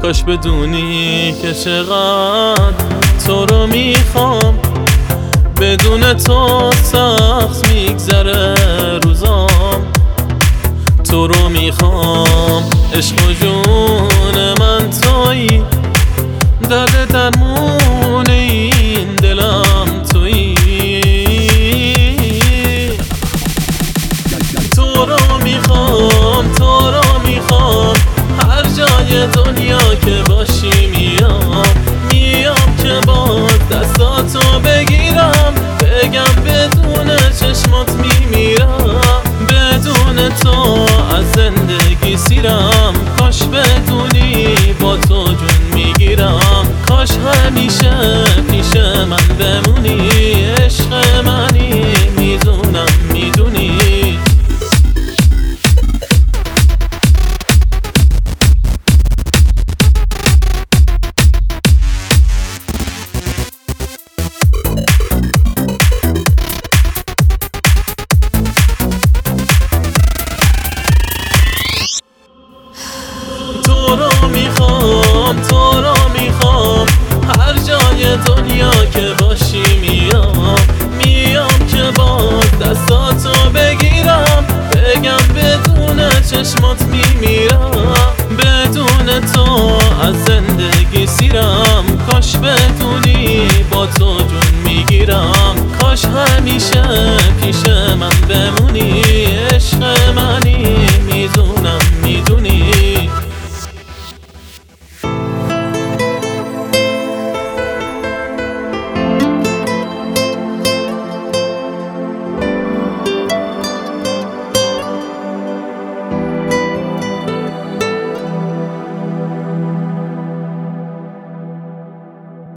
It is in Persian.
کاش بدونی که چقدر تو رو میخوام، بدون تو سخت میگذره روزام. تو رو میخوام، عشق و جون من تویی، درد درمون این دلم تویی. تو رو میخوام، تو رو میخوام، هر جای دنیا که باشی میام که با دستاتو بگیرم، بگم بدون چشمات میمیرم، بدون تو از زندگی سیرم. کاش بدونی با تو جون میگیرم، کاش همیشه پیش من بمونی، عشق منی میدونم میدونی. تو رو میخوام، تو رو میخوام، هر جای دنیا که باشی میام که با دستاتو بگیرم، بگم بدون چشمات میمیرم، بدون تو از زندگی سیرم. کاش بدونی با تو جون میگیرم، کاش همیشه پیش من بمونی، عشق منی